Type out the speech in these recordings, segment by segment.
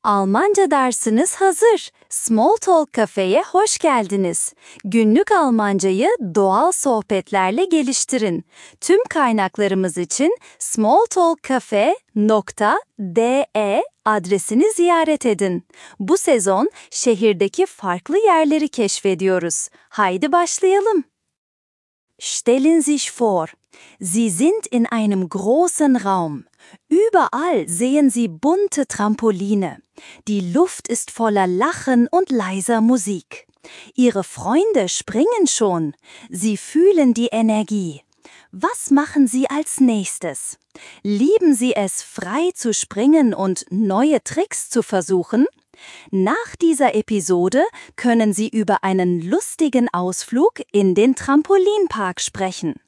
Almanca dersiniz hazır. Smalltalk Cafe'ye hoş geldiniz. Günlük Almancayı doğal sohbetlerle geliştirin. Tüm kaynaklarımız için smalltalkcafe.de adresini ziyaret edin. Bu sezon şehirdeki farklı yerleri keşfediyoruz. Haydi başlayalım. Stellen sich vor, Sie sind in einem großen Raum. Überall sehen Sie bunte Trampoline. Die Luft ist voller Lachen und leiser Musik. Ihre Freunde springen schon. Sie fühlen die Energie. Was machen Sie als nächstes? Lieben Sie es, frei zu springen und neue Tricks zu versuchen? Nach dieser Episode können Sie über einen lustigen Ausflug in den Trampolinpark sprechen.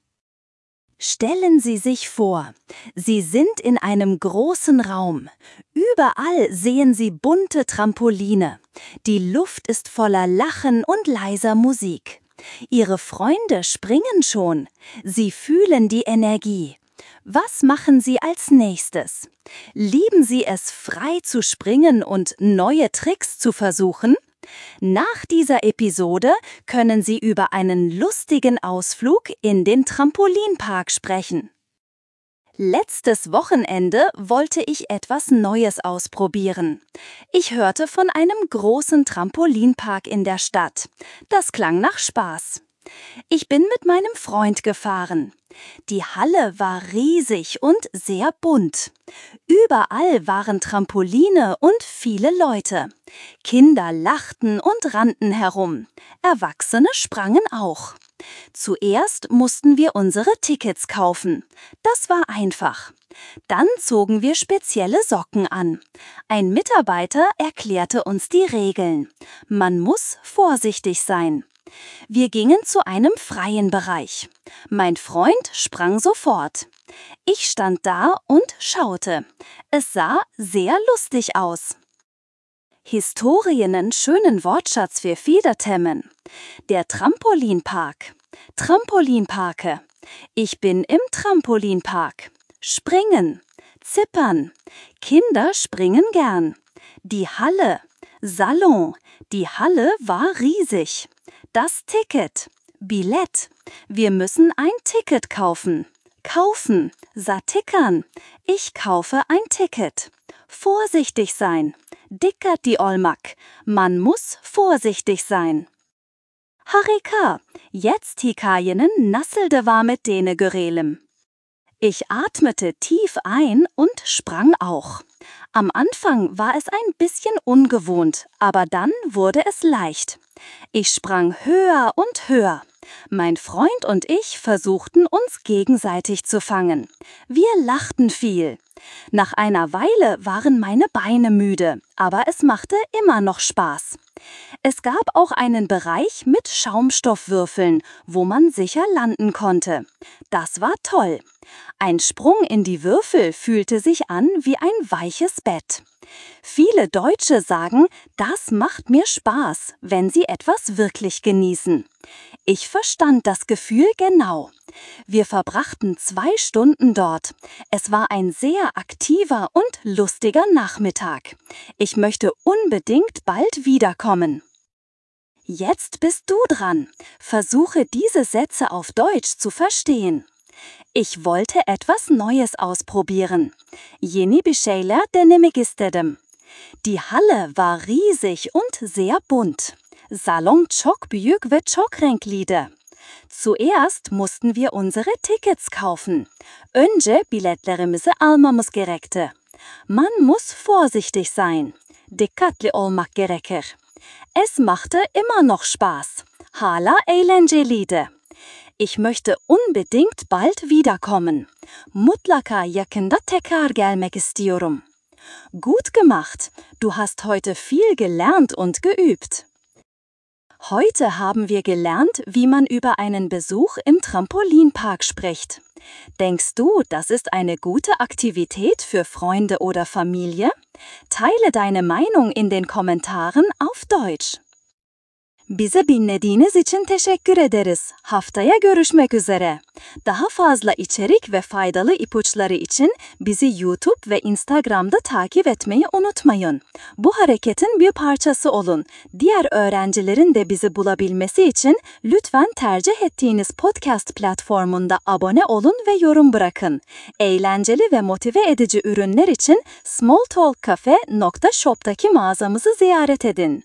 Stellen Sie sich vor, Sie sind in einem großen Raum. Überall sehen Sie bunte Trampoline. Die Luft ist voller Lachen und leiser Musik. Ihre Freunde springen schon. Sie fühlen die Energie. Was machen Sie als nächstes? Lieben Sie es, frei zu springen und neue Tricks zu versuchen? Nach dieser Episode können Sie über einen lustigen Ausflug in den Trampolinpark sprechen. Letztes Wochenende wollte ich etwas Neues ausprobieren. Ich hörte von einem großen Trampolinpark in der Stadt. Das klang nach Spaß. Ich bin mit meinem Freund gefahren. Die Halle war riesig und sehr bunt. Überall waren Trampoline und viele Leute. Kinder lachten und rannten herum. Erwachsene sprangen auch. Zuerst mussten wir unsere Tickets kaufen. Das war einfach. Dann zogen wir spezielle Socken an. Ein Mitarbeiter erklärte uns die Regeln. Man muss vorsichtig sein. Wir gingen zu einem freien Bereich. Mein Freund sprang sofort. Ich stand da und schaute. Es sah sehr lustig aus. Historien, schönen Wortschatz für Fiedertemmen. Der Trampolinpark. Trampolinparke. Ich bin im Trampolinpark. Springen. Zippern. Kinder springen gern. Die Halle. Salon. Die Halle war riesig. Das Ticket. Billett. Wir müssen ein Ticket kaufen. Kaufen. Satickern. Ich kaufe ein Ticket. Vorsichtig sein. Dikkatli olmak. Man muss vorsichtig sein. Harika. Jetzt hikayenin nasıl devam ettiğini görelim. Ich atmete tief ein und sprang auch. Am Anfang war es ein bisschen ungewohnt, aber dann wurde es leicht. Ich sprang höher und höher. Mein Freund und ich versuchten uns gegenseitig zu fangen. Wir lachten viel. Nach einer Weile waren meine Beine müde, aber es machte immer noch Spaß. Es gab auch einen Bereich mit Schaumstoffwürfeln, wo man sicher landen konnte. Das war toll. Ein Sprung in die Würfel fühlte sich an wie ein weiches Bett. Viele Deutsche sagen, das macht mir Spaß, wenn sie etwas wirklich genießen. Ich verstand das Gefühl genau. Wir verbrachten 2 Stunden dort. Es war ein sehr aktiver und lustiger Nachmittag. Ich möchte unbedingt bald wiederkommen. Jetzt bist du dran. Versuche diese Sätze auf Deutsch zu verstehen. Ich wollte etwas Neues ausprobieren. Yeni bir şeyler denemek istedim. Die Halle war riesig und sehr bunt. Salon çok büyük ve çok renkliydi. Zuerst mussten wir unsere Tickets kaufen. Önce biletlerimizi almamız gerekti. Man muss vorsichtig sein. Dikkatli olmak gerekir. Es machte immer noch Spaß. Hala eğlenceliydi. Ich möchte unbedingt bald wiederkommen. Mutlaka yakında tekrar gelmek istiyorum. Gut gemacht. Du hast heute viel gelernt und geübt. Heute haben wir gelernt, wie man über einen Besuch im Trampolinpark spricht. Denkst du, das ist eine gute Aktivität für Freunde oder Familie? Teile deine Meinung in den Kommentaren auf Deutsch. Bizi dinlediğiniz için teşekkür ederiz. Haftaya görüşmek üzere. Daha fazla içerik ve faydalı ipuçları için bizi YouTube ve Instagram'da takip etmeyi unutmayın. Bu hareketin bir parçası olun. Diğer öğrencilerin de bizi bulabilmesi için lütfen tercih ettiğiniz podcast platformunda abone olun ve yorum bırakın. Eğlenceli ve motive edici ürünler için smalltalkcafe.shop'taki mağazamızı ziyaret edin.